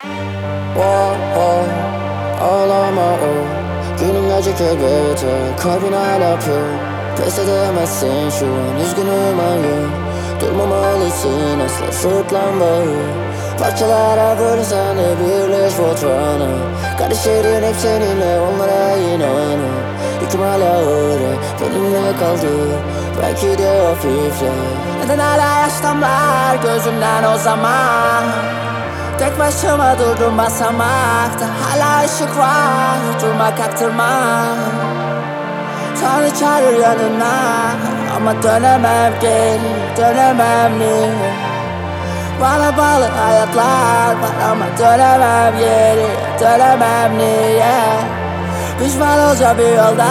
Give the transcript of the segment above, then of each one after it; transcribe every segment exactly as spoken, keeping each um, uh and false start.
Oh, oh, ağlama oh. Günün acık elbette, kalbin hala pür. Pes edemezsin şu an, üzgünüm hayır. Durmamalısın asla, sırtlanmayı. Parçalara bölünsen de birleş fotoğrafına. Kardeşlerin hep seninle, onlara inanın. Yüküm hala öyle, benimle kaldı. Belki de hafifle. Neden hala yaş damlar gözümden o zaman? Tek başıma durdum basamakta. Hala ışık var, durma kaktırma. Tanrı çağırır yanına, ama dönemem geri, dönemem niye? Bana bağlı hayatlar var ama dönemem geri, dönemem niye? Pişman olacağım bir yolda.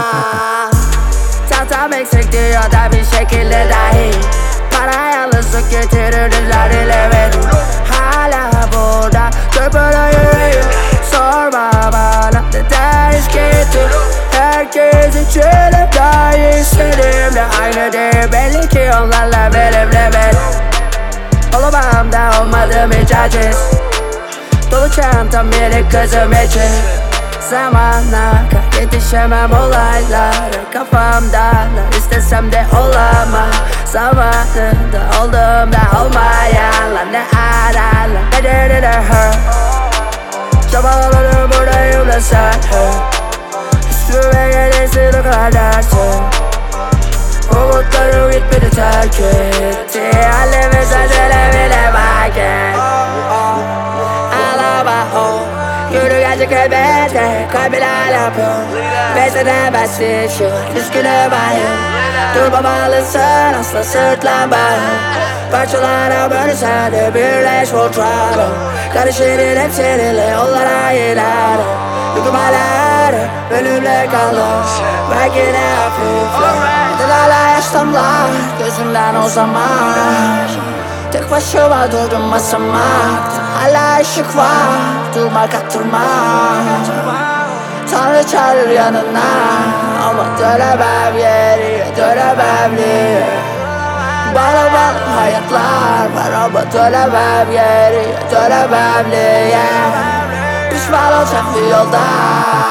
Tahtam eksik diyor da bir şekilde dahi. Para yalnızlık getirir izler verir. Hala burada köpüre yürüyor. Sorma bana neden hiç gittin. Herkes için hep daha iyi istediğimle aynı değil. Belli ki onlarla benimle ben olamam da olmadım hiç aciz. Dolu çantam minik kızım için. Zamana kadar yetişemem olaylara. Kafamdalar istesem de olamam. Zamanında olduğumda olmayanlar ne ararlar, ne dediler her. Çabalarım buradayım da sen üstüme gelirsin o kadarsın. Umutlarım gitmedi terk etti. Halime sözüne bile bakın. Ağlama o yürü gerçek elbette, kalbin hala pür. Pes edemezsin şu an, üzgünüm hayır. Durmamalısın asla, sırtlanma. Parçalara bölünsen de birleş fotoğrafı. Kardeşlerin hep seninle, onlara inanın. Yüküm hala benimle kaldı. Belki de hafifle. Neden hala yaş damlar gözümden o zaman? Tek başıma durdum basamakta. Hala ışık var, durma kaktırma. Tanrı çağırır yanına, ama dönemem geriye, dönemem niye? Bana bağlı hayatlar var ama dönemem geriye, dönemem niye? Pişman olacak bir yolda.